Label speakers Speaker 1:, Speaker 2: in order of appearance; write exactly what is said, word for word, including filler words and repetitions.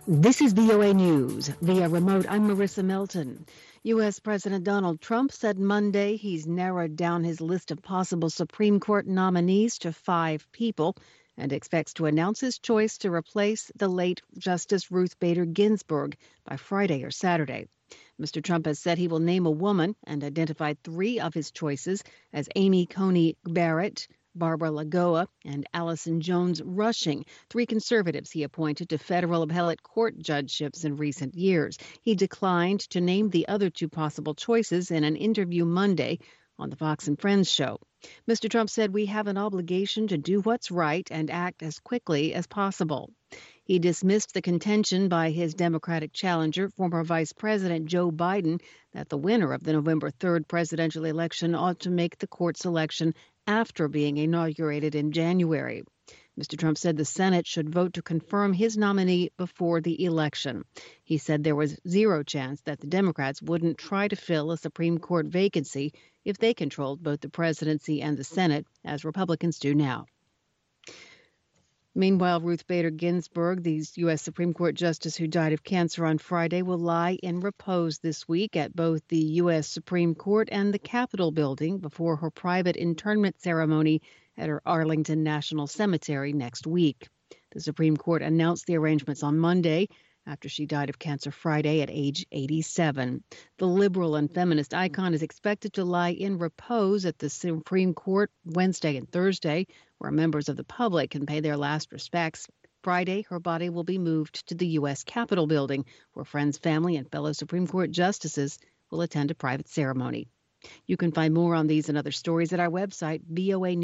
Speaker 1: This is V O A News. Via remote, I'm Marissa Melton. U S. President Donald Trump said Monday he's narrowed down his list of possible Supreme Court nominees to five people and expects to announce his choice to replace the late Justice Ruth Bader Ginsburg by Friday or Saturday. Mister Trump has said he will name a woman and identified three of his choices as Amy Coney Barrett, Barbara Lagoa, and Allison Jones Rushing, three conservatives he appointed to federal appellate court judgeships in recent years. He declined to name the other two possible choices in an interview Monday on the Fox and Friends show. Mister Trump said, "We have an obligation to do what's right and act as quickly as possible." He dismissed the contention by his Democratic challenger, former Vice President Joe Biden, that the winner of the November third presidential election ought to make the court selection after being inaugurated in January. Mister Trump said the Senate should vote to confirm his nominee before the election. He said there was zero chance that the Democrats wouldn't try to fill a Supreme Court vacancy if they controlled both the presidency and the Senate, as Republicans do now. Meanwhile, Ruth Bader Ginsburg, the U S. Supreme Court justice who died of cancer on Friday, will lie in repose this week at both the U S. Supreme Court and the Capitol building before her private internment ceremony at her Arlington National Cemetery next week. The Supreme Court announced the arrangements on Monday after she died of cancer Friday at age eighty-seven. The liberal and feminist icon is expected to lie in repose at the Supreme Court Wednesday and Thursday, where members of the public can pay their last respects. Friday, her body will be moved to the U S. Capitol building, where friends, family, and fellow Supreme Court justices will attend a private ceremony. You can find more on these and other stories at our website, V O A News.